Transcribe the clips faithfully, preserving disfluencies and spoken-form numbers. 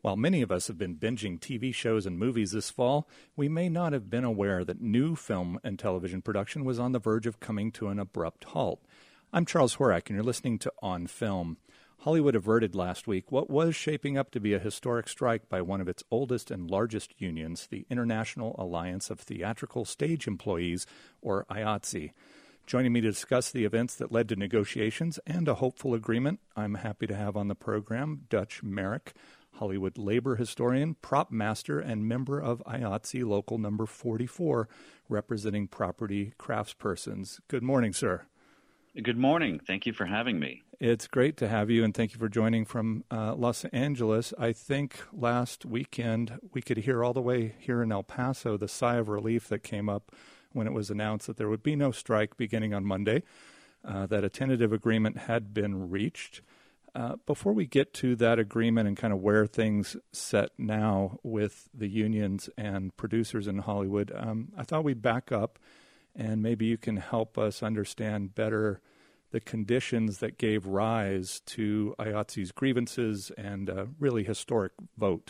While many of us have been binging T V shows and movies this fall, we may not have been aware that new film and television production was on the verge of coming to an abrupt halt. I'm Charles Horak, and you're listening to On Film. Hollywood averted last week what was shaping up to be a historic strike by one of its oldest and largest unions, the International Alliance of Theatrical Stage Employees, or I A T S E. Joining me to discuss the events that led to negotiations and a hopeful agreement, I'm happy to have on the program Dutch Merrick, Hollywood labor historian, prop master, and member of I A T S E Local Number forty-four, representing property craftspersons. Good morning, sir. Good morning. Thank you for having me. It's great to have you, and thank you for joining from uh, Los Angeles. I think last weekend we could hear all the way here in El Paso the sigh of relief that came up when it was announced that there would be no strike beginning on Monday, uh, that a tentative agreement had been reached. Uh, before we get to that agreement and kind of where things set now with the unions and producers in Hollywood, um, I thought we'd back up and maybe you can help us understand better the conditions that gave rise to I A T S E's grievances and a really historic vote.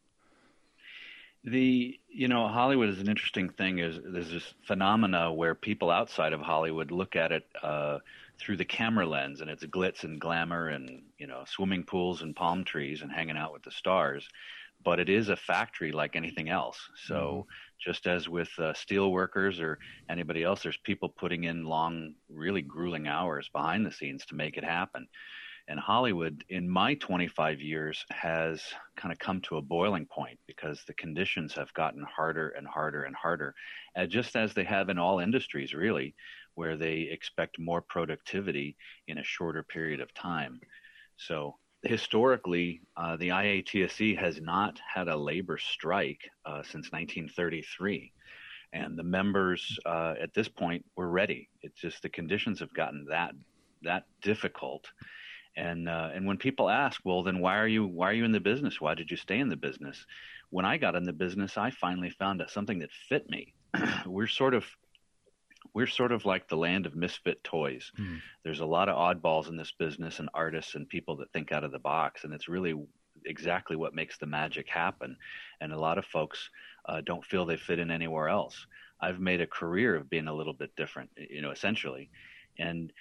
The, you know, Hollywood is an interesting thing. Is There's this phenomena where people outside of Hollywood look at it uh, through the camera lens, and it's glitz and glamour and, you know, swimming pools and palm trees and hanging out with the stars. But it is a factory like anything else. So mm-hmm. just as with uh, steel workers or anybody else, there's people putting in long, really grueling hours behind the scenes to make it happen. And Hollywood, in my twenty-five years, has kind of come to a boiling point because the conditions have gotten harder and harder and harder, uh, just as they have in all industries, really, where they expect more productivity in a shorter period of time. So historically, uh, the I A T S E has not had a labor strike uh, since nineteen thirty-three. And the members uh, at this point were ready. It's just the conditions have gotten that that difficult. And uh, and when people ask, well, then why are you why are you in the business? Why did you stay in the business? When I got in the business, I finally found something that fit me. we're sort of we're sort of like the land of misfit toys. Mm. There's a lot of oddballs in this business and artists and people that think out of the box, and it's really exactly what makes the magic happen. And a lot of folks uh, don't feel they fit in anywhere else. I've made a career of being a little bit different, you know, essentially. And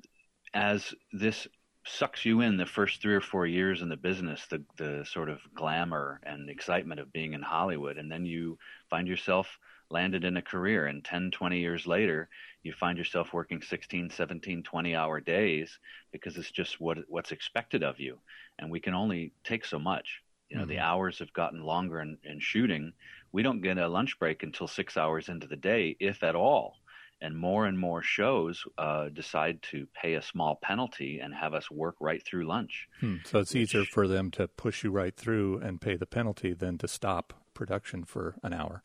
as this sucks you in the first three or four years in the business, the the sort of glamour and excitement of being in Hollywood, and then you find yourself landed in a career, and ten, twenty years later, you find yourself working sixteen, seventeen, twenty hour days because it's just what what's expected of you. And we can only take so much. You know, mm-hmm. the hours have gotten longer in, in shooting. We don't get a lunch break until six hours into the day, if at all. And more and more shows uh, decide to pay a small penalty and have us work right through lunch. Hmm. So it's which, easier for them to push you right through and pay the penalty than to stop production for an hour.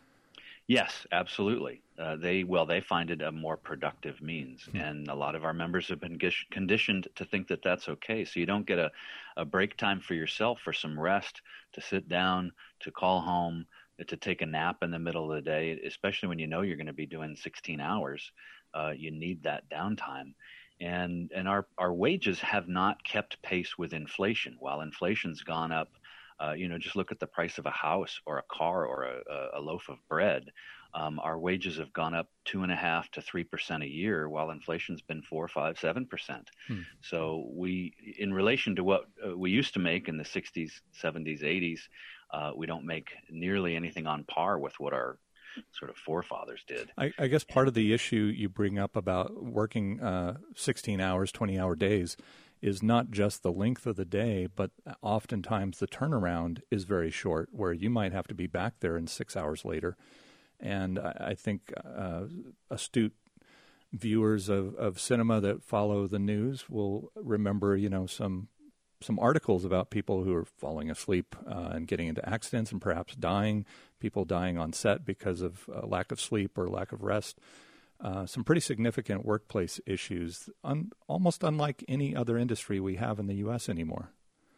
Yes, absolutely. Uh, they well, they find it a more productive means, hmm. and a lot of our members have been gish- conditioned to think that that's okay. So you don't get a, a break time for yourself for some rest, to sit down, to call home, to take a nap in the middle of the day, especially when you know you're going to be doing sixteen hours. Uh, you need that downtime. And and our, our wages have not kept pace with inflation. While inflation's gone up, uh, you know, just look at the price of a house or a car or a, a loaf of bread. Um, our wages have gone up two and a half to three percent a year, while inflation's been four, five, seven percent. Hmm. So we, in relation to what uh, we used to make in the sixties, seventies, eighties, Uh, we don't make nearly anything on par with what our sort of forefathers did. I, I guess part of the issue you bring up about working uh, sixteen hours, twenty-hour days is not just the length of the day, but oftentimes the turnaround is very short, where you might have to be back there in six hours later. And I, I think uh, astute viewers of, of cinema that follow the news will remember, you know, some some articles about people who are falling asleep uh, and getting into accidents and perhaps dying, people dying on set because of uh, lack of sleep or lack of rest. Uh, some pretty significant workplace issues, un- almost unlike any other industry we have in the U S anymore.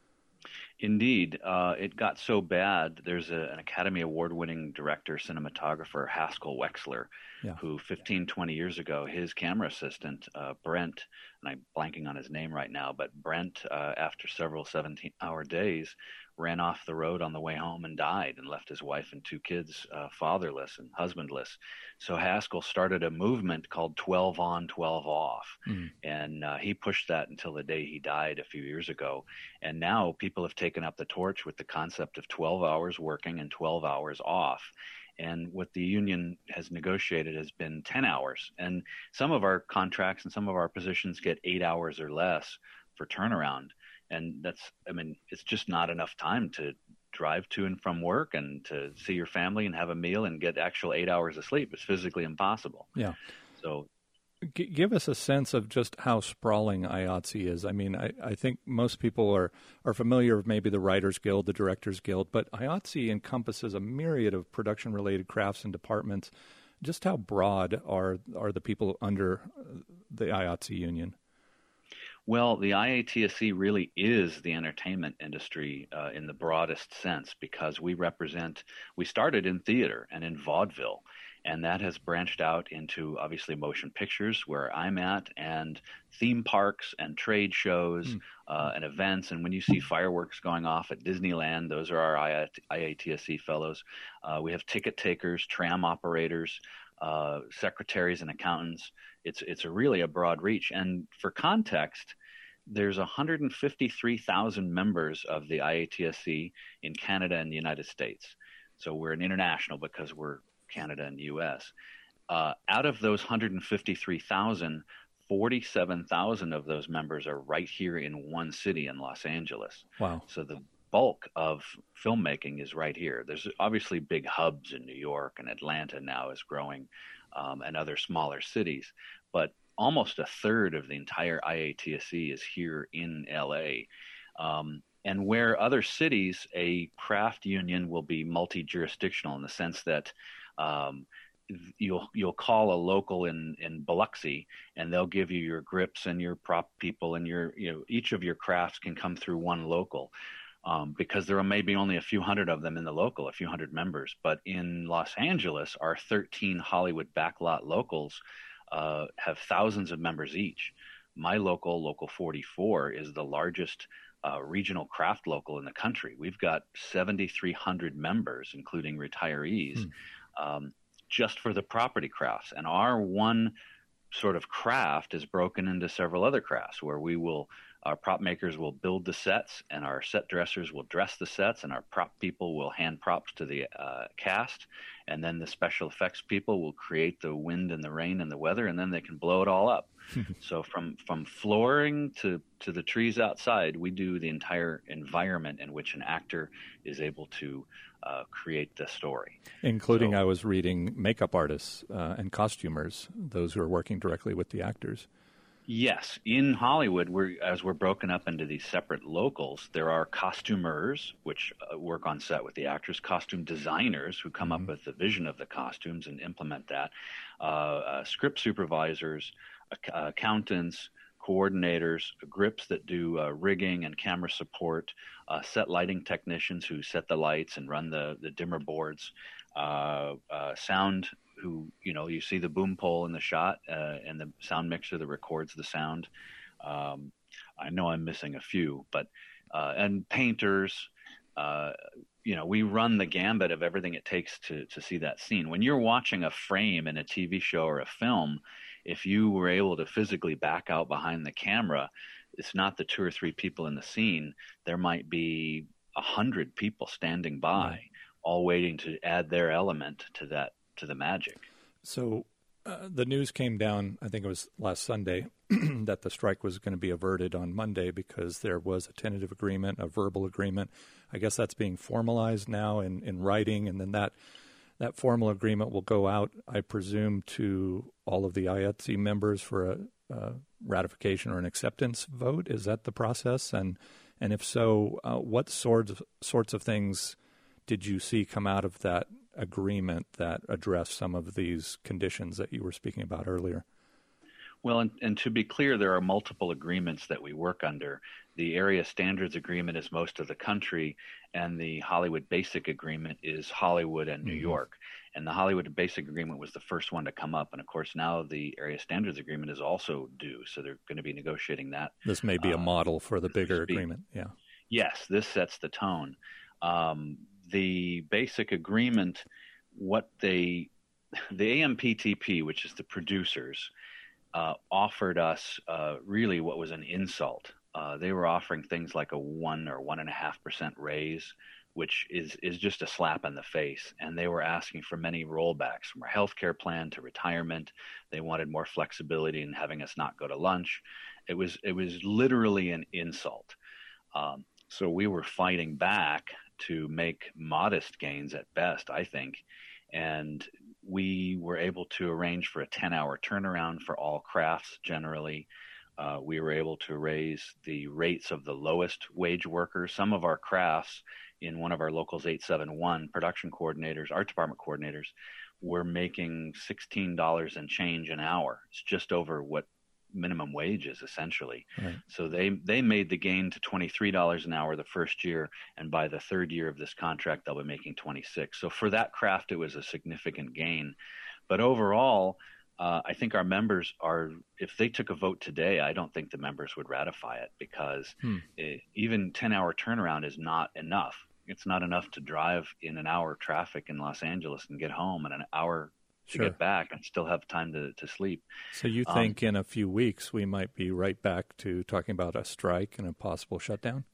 Indeed. Uh, it got so bad, there's a, an Academy Award-winning director, cinematographer, Haskell Wexler, yeah. who fifteen, twenty years ago, his camera assistant, uh, Brent, and I'm blanking on his name right now, but Brent, uh, after several seventeen-hour days, ran off the road on the way home and died and left his wife and two kids uh, fatherless and husbandless. So Haskell started a movement called twelve on, twelve off. Mm. And uh, he pushed that until the day he died a few years ago. And now people have taken up the torch with the concept of twelve hours working and twelve hours off. And what the union has negotiated has been ten hours. And some of our contracts and some of our positions get eight hours or less for turnaround. And that's, I mean, it's just not enough time to drive to and from work and to see your family and have a meal and get actual eight hours of sleep. It's physically impossible. Yeah. So G- give us a sense of just how sprawling I A T S E is. I mean, I, I think most people are, are familiar with maybe the Writers Guild, the Directors Guild, but I A T S E encompasses a myriad of production-related crafts and departments. Just how broad are are the people under the I A T S E union? Well, the I A T S E really is the entertainment industry uh, in the broadest sense, because we represent, we started in theater and in vaudeville, and that has branched out into obviously motion pictures where I'm at, and theme parks and trade shows mm. uh, and events. And when you see fireworks going off at Disneyland, those are our I A T S E fellows. Uh, we have ticket takers, tram operators, uh, secretaries and accountants. It's it's a really a broad reach. And for context, there's one hundred fifty-three thousand members of the I A T S E in Canada and the United States. So we're an international because we're Canada and the U S. Uh, out of those one hundred fifty-three thousand, forty-seven thousand of those members are right here in one city in Los Angeles. Wow. So the bulk of filmmaking is right here. There's obviously big hubs in New York, and Atlanta now is growing, um, and other smaller cities. But almost a third of the entire I A T S E is here in L A. Um, and where other cities, a craft union will be multi-jurisdictional in the sense that um, you'll you'll call a local in, in Biloxi, and they'll give you your grips and your prop people, and your you know each of your crafts can come through one local. Um, because there are maybe only a few hundred of them in the local, a few hundred members. But in Los Angeles, our thirteen Hollywood backlot locals uh, have thousands of members each. My local, Local forty-four, is the largest uh, regional craft local in the country. We've got seventy-three hundred members, including retirees, hmm. um, just for the property crafts. And our one sort of craft is broken into several other crafts where we will Our prop makers will build the sets, and our set dressers will dress the sets, and our prop people will hand props to the uh, cast, and then the special effects people will create the wind and the rain and the weather, and then they can blow it all up. So from from flooring to, to the trees outside, we do the entire environment in which an actor is able to uh, create the story. Including, so, I was reading, makeup artists uh, and costumers, those who are working directly with the actors. Yes. In Hollywood, we're, as we're broken up into these separate locals, there are costumers, which uh, work on set with the actors, costume designers who come mm-hmm. up with the vision of the costumes and implement that, uh, uh, script supervisors, uh, accountants, coordinators, grips that do uh, rigging and camera support, uh, set lighting technicians who set the lights and run the, the dimmer boards, uh, uh, sound who, you know, you see the boom pole in the shot uh, and the sound mixer that records the sound. Um, I know I'm missing a few, but, uh, and painters, uh, you know, we run the gambit of everything it takes to, to see that scene. When you're watching a frame in a T V show or a film, if you were able to physically back out behind the camera, it's not the two or three people in the scene. There might be a hundred people standing by, right, all waiting to add their element to that, to the magic. So uh, the news came down, I think it was last Sunday, that the strike was going to be averted on Monday because there was a tentative agreement, a verbal agreement. I guess that's being formalized now in, in writing, and then that that formal agreement will go out, I presume, to all of the I A T S E members for a, a ratification or an acceptance vote. Is that the process? And and if so, uh, what sorts of, sorts of things did you see come out of that agreement that address some of these conditions that you were speaking about earlier? Well, and, and to be clear, there are multiple agreements that we work under. The Area Standards Agreement is most of the country, and the Hollywood Basic Agreement is Hollywood and New mm-hmm. York. And the Hollywood Basic Agreement was the first one to come up. And, of course, now the Area Standards Agreement is also due, so they're going to be negotiating that. This may be uh, a model for the bigger agreement, yeah. Yes, this sets the tone. Um, the basic agreement, what they, the A M P T P, which is the producers, uh, offered us uh, really what was an insult. Uh, they were offering things like a one or one and a half percent raise, which is is just a slap in the face. And they were asking for many rollbacks from our healthcare plan to retirement. They wanted more flexibility in having us not go to lunch. It was it was literally an insult. Um, so we were fighting back to make modest gains at best, I think. And we were able to arrange for a ten hour turnaround for all crafts generally. Uh, we were able to raise the rates of the lowest wage workers. Some of our crafts in one of our locals eight seven one production coordinators, art department coordinators, were making sixteen dollars and change an hour. It's just over what minimum wage is essentially. Right. So they they made the gain to twenty-three dollars an hour the first year, and by the third year of this contract they'll be making twenty-six. So for that craft it was a significant gain. But overall, uh, I think our members are, if they took a vote today, I don't think the members would ratify it, because hmm. it, even ten hour turnaround is not enough. It's not enough to drive in an hour traffic in Los Angeles and get home in an hour to Sure. get back and still have time to, to sleep. So you think um, in a few weeks we might be right back to talking about a strike and a possible shutdown?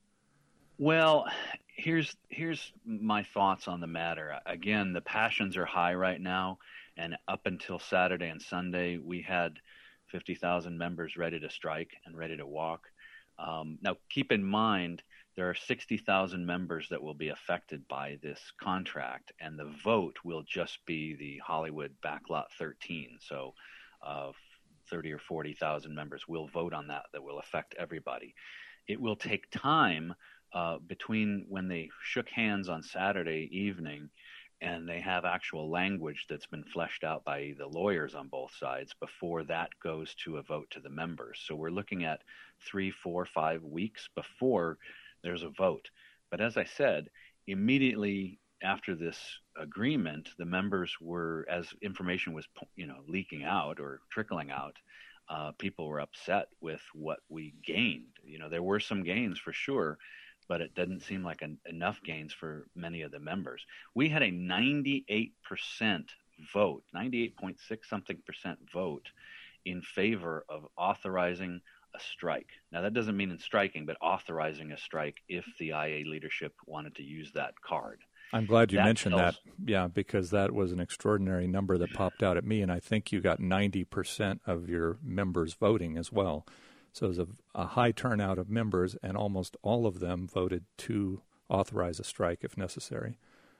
Well, here's here's my thoughts on the matter. Again, the passions are high right now, and up until Saturday and Sunday, we had fifty thousand members ready to strike and ready to walk. Um, now, keep in mind, there are sixty thousand members that will be affected by this contract, and the vote will just be the Hollywood Backlot thirteen. So uh, thirty or forty thousand members will vote on that. That will affect everybody. It will take time uh, between when they shook hands on Saturday evening and they have actual language that's been fleshed out by the lawyers on both sides before that goes to a vote to the members. So we're looking at three, four, five weeks before there's a vote. But as I said, immediately after this agreement, the members were, as information was, you know, leaking out or trickling out, uh, people were upset with what we gained. You know, there were some gains for sure, but it didn't seem like an, enough gains for many of the members. We had a ninety-eight percent vote, ninety-eight point six something percent vote in favor of authorizing a strike. Now, that doesn't mean in striking, but authorizing a strike if the I A leadership wanted to use that card. I'm glad you that mentioned tells... that, yeah, because that was an extraordinary number that popped out at me, and I think you got ninety percent of your members voting as well. So it was a, a high turnout of members, and almost all of them voted to authorize a strike if necessary.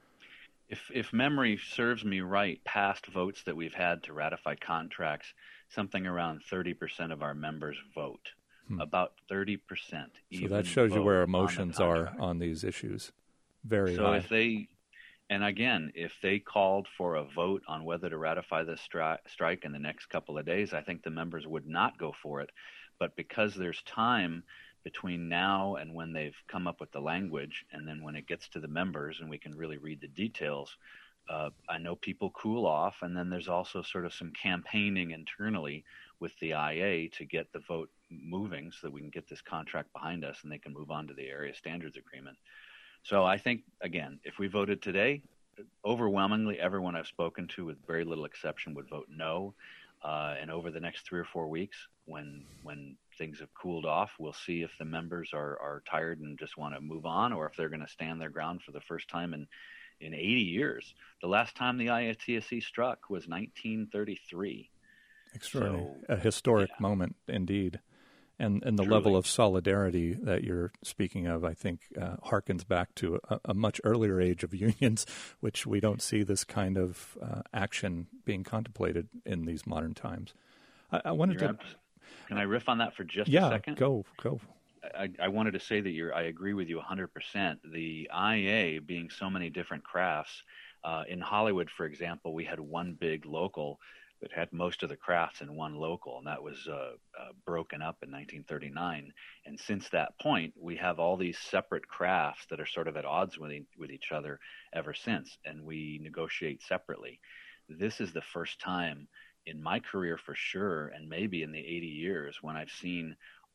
If if memory serves me right, past votes that we've had to ratify contracts, something around thirty percent of our members vote. Hmm. About thirty percent. So that shows you where emotions on are on these issues. Very so high. if they, and again, if they called for a vote on whether to ratify this stri- strike in the next couple of days, I think the members would not go for it. But because there's time between now and when they've come up with the language, and then when it gets to the members and we can really read the details, uh, I know people cool off. And then there's also sort of some campaigning internally with the I A to get the vote moving so that we can get this contract behind us and they can move on to the area standards agreement. So I think, again, if we voted today, overwhelmingly everyone I've spoken to, with very little exception, would vote no. Uh, and over the next three or four weeks, when when things have cooled off, we'll see if the members are, are tired and just want to move on, or if they're going to stand their ground for the first time in, in eighty years. The last time the I A T S E struck was nineteen thirty-three. Extraordinary. So, a historic yeah. moment, indeed. And and the Truly. level of solidarity that you're speaking of, I think, uh, harkens back to a, a much earlier age of unions, which we don't see this kind of uh, action being contemplated in these modern times. I, I wanted You're to... abs- Can I riff on that for just yeah, a second? go, go. I, I wanted to say that you're, I agree with you one hundred percent. The I A being so many different crafts, uh, in Hollywood, for example, we had one big local that had most of the crafts in one local, and that was uh, uh, broken up in nineteen thirty-nine. And since that point, we have all these separate crafts that are sort of at odds with, e- with each other ever since, and we negotiate separately. This is the first time in my career for sure, and maybe in the eighty years, when I've seen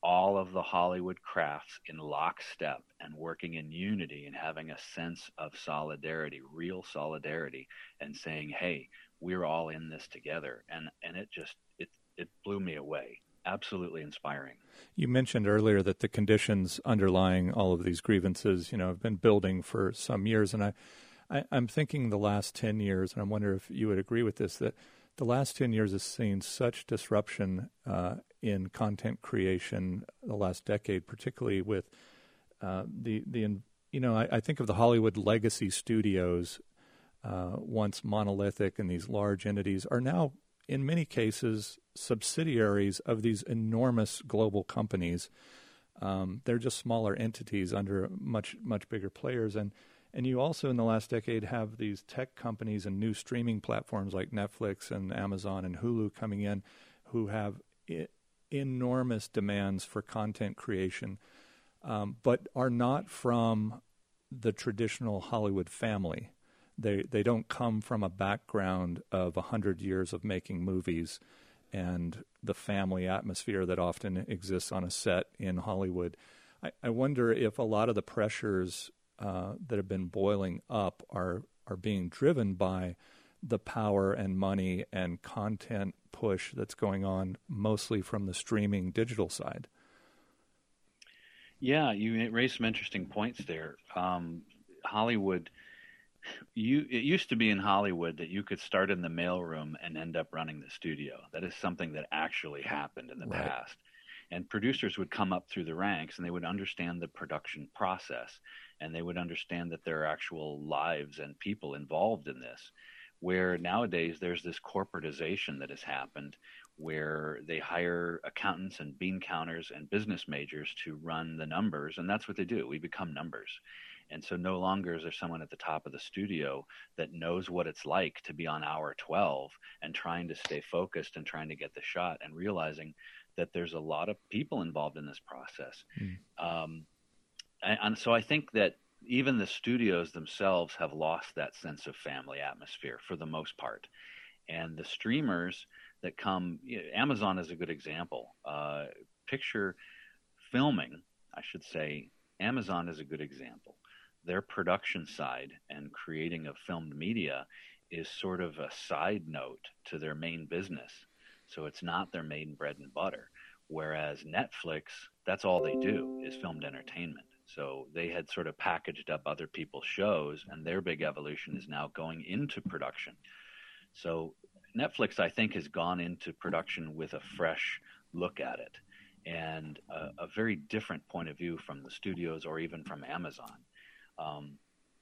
all of the Hollywood crafts in lockstep and working in unity and having a sense of solidarity, real solidarity, and saying, "Hey, we're all in this together." And and it just it it blew me away. Absolutely inspiring. You mentioned earlier that the conditions underlying all of these grievances, you know, have been building for some years, and I, I I'm thinking the last ten years, and I wonder if you would agree with this, that the last ten years has seen such disruption uh, in content creation, the last decade, particularly with uh, the, the you know, I, I think of the Hollywood legacy studios, uh, once monolithic and these large entities, are now, in many cases, subsidiaries of these enormous global companies. Um, they're just smaller entities under much, much bigger players. And And you also, in the last decade, have these tech companies and new streaming platforms like Netflix and Amazon and Hulu coming in, who have I- enormous demands for content creation, um, but are not from the traditional Hollywood family. They they don't come from a background of a hundred years of making movies and the family atmosphere that often exists on a set in Hollywood. I, I wonder if a lot of the pressures Uh, that have been boiling up are are being driven by the power and money and content push that's going on mostly from the streaming digital side. Yeah, you raised some interesting points there. Um, Hollywood, you it used to be in Hollywood that you could start in the mailroom and end up running the studio. That is something that actually happened in the Right. past. And producers would come up through the ranks and they would understand the production process, and they would understand that there are actual lives and people involved in this. Where nowadays there's this corporatization that has happened where they hire accountants and bean counters and business majors to run the numbers, and that's what they do. We become numbers. And so no longer is there someone at the top of the studio that knows what it's like to be on hour twelve and trying to stay focused and trying to get the shot, and realizing that there's a lot of people involved in this process. Mm. Um, and, and so I think that even the studios themselves have lost that sense of family atmosphere for the most part. And the streamers that come, you know, Amazon is a good example. Uh, picture filming, I should say, Amazon is a good example. Their production side and creating of filmed media is sort of a side note to their main business. So it's not their main bread and butter. Whereas Netflix, that's all they do is filmed entertainment. So they had sort of packaged up other people's shows, and their big evolution is now going into production. So Netflix, I think, has gone into production with a fresh look at it and a, a very different point of view from the studios or even from Amazon. Um,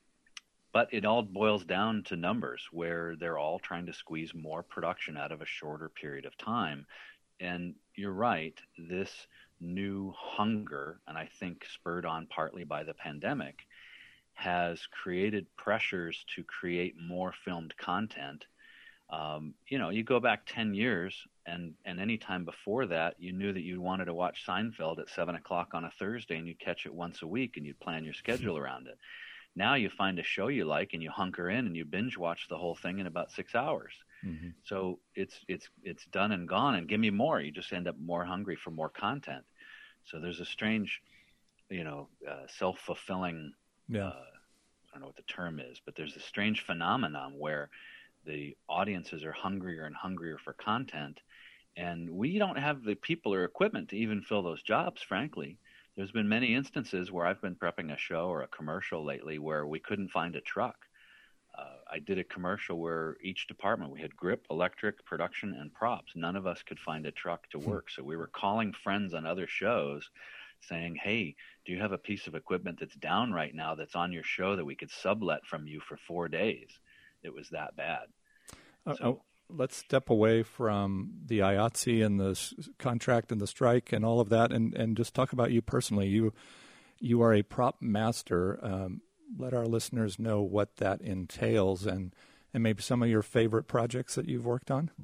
but it all boils down to numbers, where they're all trying to squeeze more production out of a shorter period of time. And you're right, this new hunger, and I think spurred on partly by the pandemic, has created pressures to create more filmed content. Um, you know, you go back ten years, and, and any time before that, you knew that you wanted to watch Seinfeld at seven o'clock on a Thursday, and you'd catch it once a week, and you'd plan your schedule around it. Now you find a show you like, and you hunker in, and you binge watch the whole thing in about six hours. Mm-hmm. So it's it's it's done and gone, and give me more. You just end up more hungry for more content. So there's a strange, you know, uh, self-fulfilling, yeah. uh, I don't know what the term is, but there's a strange phenomenon where the audiences are hungrier and hungrier for content, and we don't have the people or equipment to even fill those jobs, frankly. There's been many instances where I've been prepping a show or a commercial lately where we couldn't find a truck. Uh, I did a commercial where each department, we had grip, electric, production, and props. None of us could find a truck to work. So we were calling friends on other shows saying, hey, do you have a piece of equipment that's down right now that's on your show that we could sublet from you for four days? It was that bad. Uh, so, let's step away from the I A T S E and the s- contract and the strike and all of that, and, and just talk about you personally. You you are a prop master. Um, let our listeners know what that entails, and, and maybe some of your favorite projects that you've worked on.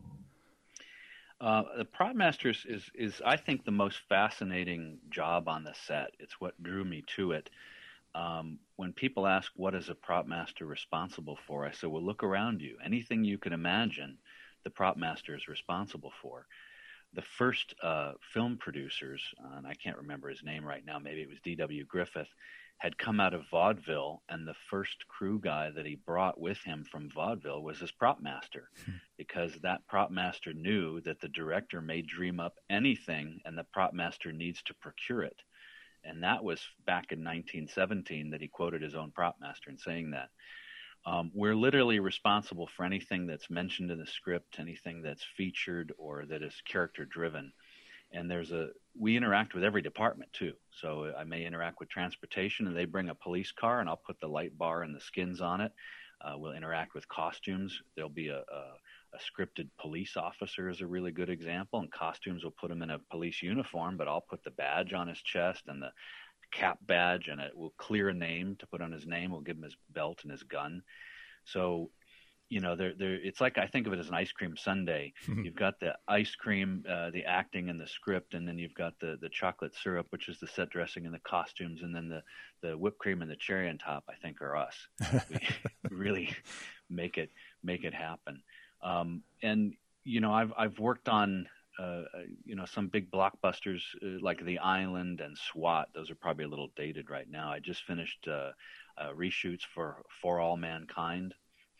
Uh, the prop master is, is, is, I think, the most fascinating job on the set. It's what drew me to it. Um, when people ask, what is a prop master responsible for? I say, well, look around you. Anything you can imagine, the prop master is responsible for. the first uh, film producers, uh, and I can't remember his name right now, maybe it was D W Griffith, had come out of vaudeville, and the first crew guy that he brought with him from vaudeville was his prop master, hmm. because that prop master knew that the director may dream up anything, and the prop master needs to procure it. And that was back in nineteen seventeen that he quoted his own prop master in saying that. Um, we're literally responsible for anything that's mentioned in the script, anything that's featured or that is character driven. And there's a, we interact with every department too. So I may interact with transportation, and they bring a police car, and I'll put the light bar and the skins on it. Uh, we'll interact with costumes. There'll be a, a, a scripted police officer is a really good example, and costumes will put him in a police uniform, but I'll put the badge on his chest and the cap badge, and it will clear a name to put on his name. We'll give him his belt and his gun. So, you know, there, there. It's like, I think of it as an ice cream sundae. You've got the ice cream, uh, the acting and the script, and then you've got the, the chocolate syrup, which is the set dressing and the costumes, and then the, the whipped cream and the cherry on top, I think, are us. We really make it make it happen. Um, and, you know, I've I've worked on, uh, you know, some big blockbusters uh, like The Island and SWAT. Those are probably a little dated right now. I just finished uh, uh, reshoots for For All Mankind.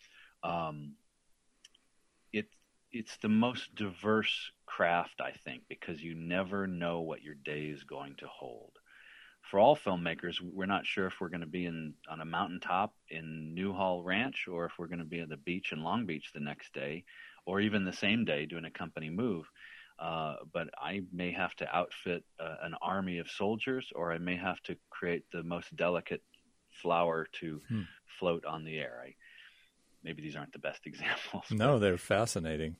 Um, it, it's the most diverse craft, I think, because you never know what your day is going to hold. For all filmmakers, we're not sure if we're going to be in on a mountaintop in Newhall Ranch, or if we're going to be at the beach in Long Beach the next day, or even the same day doing a company move. Uh, but I may have to outfit uh, an army of soldiers, or I may have to create the most delicate flower to hmm. float on the air. I, Maybe these aren't the best examples. No, they're fascinating.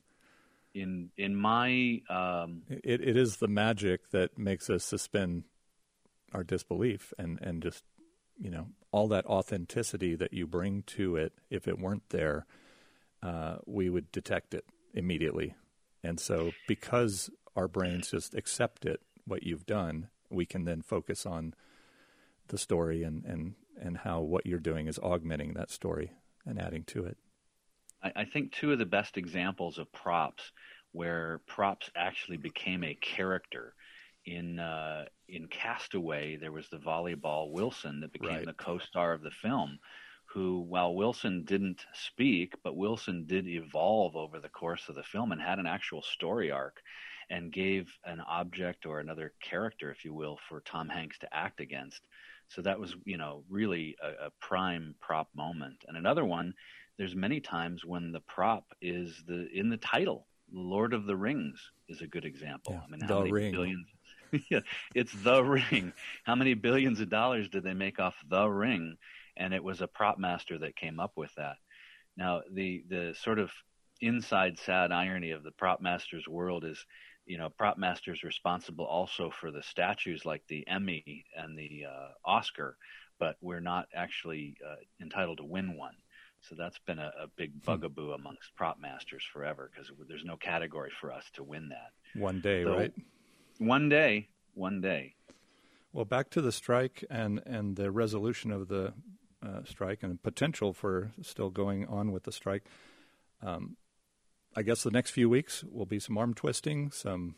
In in my... Um, it, it is the magic that makes us suspend our disbelief, and, and just, you know, all that authenticity that you bring to it. If it weren't there, uh, we would detect it immediately. And so because our brains just accept it, what you've done, we can then focus on the story and, and, and how what you're doing is augmenting that story and adding to it. I, I think two of the best examples of props where props actually became a character. In uh, in Castaway, there was the volleyball Wilson that became right. the co-star of the film, who, while Wilson didn't speak, but Wilson did evolve over the course of the film and had an actual story arc, and gave an object or another character, if you will, for Tom Hanks to act against. So that was, you know, really a, a prime prop moment. And another one, there's many times when the prop is the in the title. Lord of the Rings is a good example. Yeah, I mean, how the many ring. billions? Yeah, it's The Ring. How many billions of dollars did they make off The Ring? And it was a prop master that came up with that. Now, the the sort of inside sad irony of the prop master's world is, you know, prop masters responsible also for the statues like the Emmy and the uh, Oscar, but we're not actually uh, entitled to win one. So that's been a, a big bugaboo amongst prop masters forever, because there's no category for us to win that. One day, so, right? One day, one day. Well, back to the strike and, and the resolution of the uh, strike and potential for still going on with the strike. Um, I guess the next few weeks will be some arm twisting, some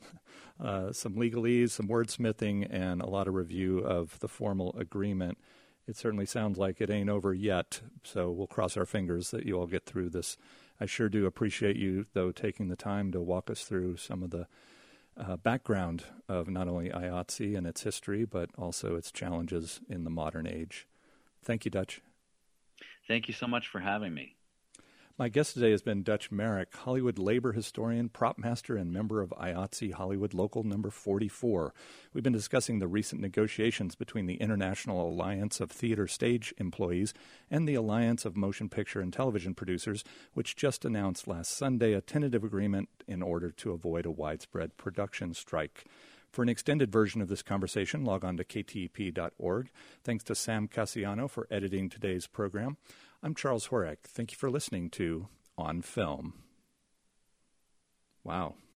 uh, some legalese, some wordsmithing, and a lot of review of the formal agreement. It certainly sounds like it ain't over yet, so we'll cross our fingers that you all get through this. I sure do appreciate you, though, taking the time to walk us through some of the uh, background of not only I A T S E and its history, but also its challenges in the modern age. Thank you, Dutch. Thank you so much for having me. My guest today has been Dutch Merrick, Hollywood labor historian, prop master, and member of I A T S E Hollywood Local Number forty-four. We've been discussing the recent negotiations between the International Alliance of Theater Stage Employees and the Alliance of Motion Picture and Television Producers, which just announced last Sunday a tentative agreement in order to avoid a widespread production strike. For an extended version of this conversation, log on to K T E P dot org. Thanks to Sam Cassiano for editing today's program. I'm Charles Horak. Thank you for listening to On Film. Wow.